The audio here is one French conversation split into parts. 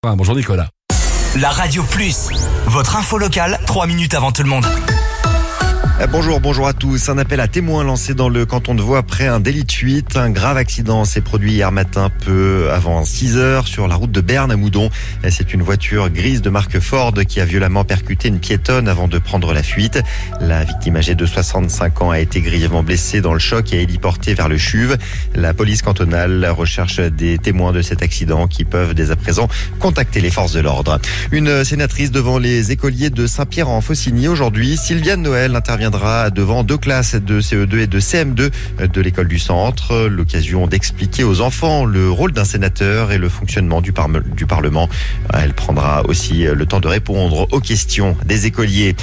Bonjour Nicolas. La Radio Plus, votre info locale, 3 minutes avant tout le monde. Bonjour à tous. Un appel à témoins lancé dans le canton de Vaud après un délit de fuite. Un grave accident s'est produit hier matin peu avant 6h sur la route de Berne à Moudon. C'est une voiture grise de marque Ford qui a violemment percuté une piétonne avant de prendre la fuite. La victime âgée de 65 ans a été grièvement blessée dans le choc et héliportée vers le CHUV. La police cantonale recherche des témoins de cet accident qui peuvent dès à présent contacter les forces de l'ordre. Une sénatrice devant les écoliers de Saint-Pierre-en-Faucigny aujourd'hui. Sylviane Noël interviendra devant 2 classes de CE2 et de CM2 de l'école du centre. L'occasion d'expliquer aux enfants le rôle d'un sénateur et le fonctionnement du Parlement. Elle prendra aussi le temps de répondre aux questions des écoliers.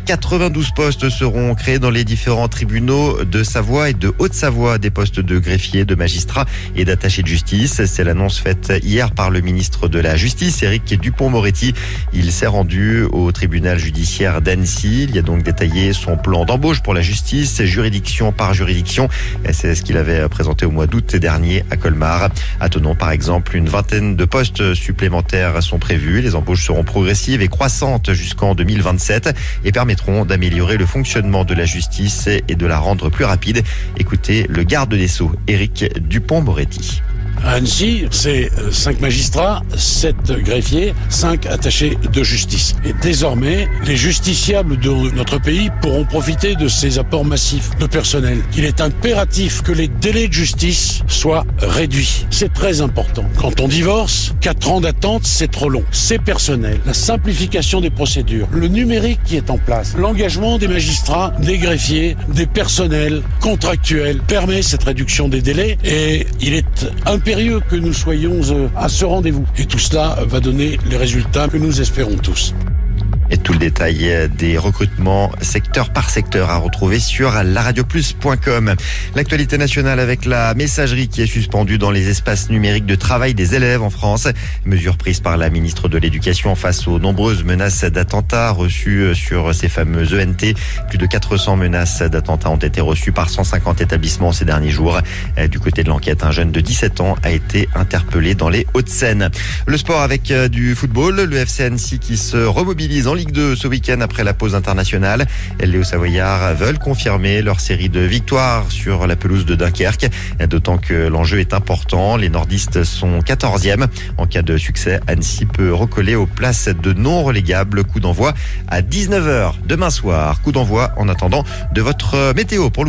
92 postes seront créés dans les différents tribunaux de Savoie et de Haute-Savoie, des postes de greffiers, de magistrats et d'attachés de justice. C'est l'annonce faite hier par le ministre de la Justice, Éric Dupond-Moretti. Il s'est rendu au tribunal judiciaire d'Annecy. Il y a donc détaillé son plan d'embauche pour la justice, juridiction par juridiction. C'est ce qu'il avait présenté au mois d'août dernier à Colmar. À Thonon, par exemple, une vingtaine de postes supplémentaires sont prévus. Les embauches seront progressives et croissantes jusqu'en 2027 et permettront d'améliorer le fonctionnement de la justice et de la rendre plus rapide. Écoutez le garde des Sceaux, Éric Dupond-Moretti. À Annecy, c'est 5 magistrats, 7 greffiers, 5 attachés de justice. Et désormais, les justiciables de notre pays pourront profiter de ces apports massifs de personnel. Il est impératif que les délais de justice soient réduits. C'est très important. Quand on divorce, 4 ans d'attente, c'est trop long. C'est personnel. La simplification des procédures, le numérique qui est en place, l'engagement des magistrats, des greffiers, des personnels contractuels permet cette réduction des délais et il est impératif que nous soyons à ce rendez-vous. Et tout cela va donner les résultats que nous espérons tous. Et tout le détail des recrutements secteur par secteur à retrouver sur laradioplus.com. L'actualité nationale avec la messagerie qui est suspendue dans les espaces numériques de travail des élèves en France. Mesure prise par la ministre de l'Éducation face aux nombreuses menaces d'attentats reçues sur ces fameux ENT. Plus de 400 menaces d'attentats ont été reçues par 150 établissements ces derniers jours. Du côté de l'enquête, un jeune de 17 ans a été interpellé dans les Hauts-de-Seine. Le sport avec du football. Le FC Annecy qui se remobilise en Ligue 2 ce week-end après la pause internationale. Les Hauts-Savoyards veulent confirmer leur série de victoires sur la pelouse de Dunkerque, d'autant que l'enjeu est important. Les nordistes sont 14e. En cas de succès, Annecy peut recoller aux places de non relégables. Coup d'envoi à 19h demain soir. Coup d'envoi en attendant de votre météo pour le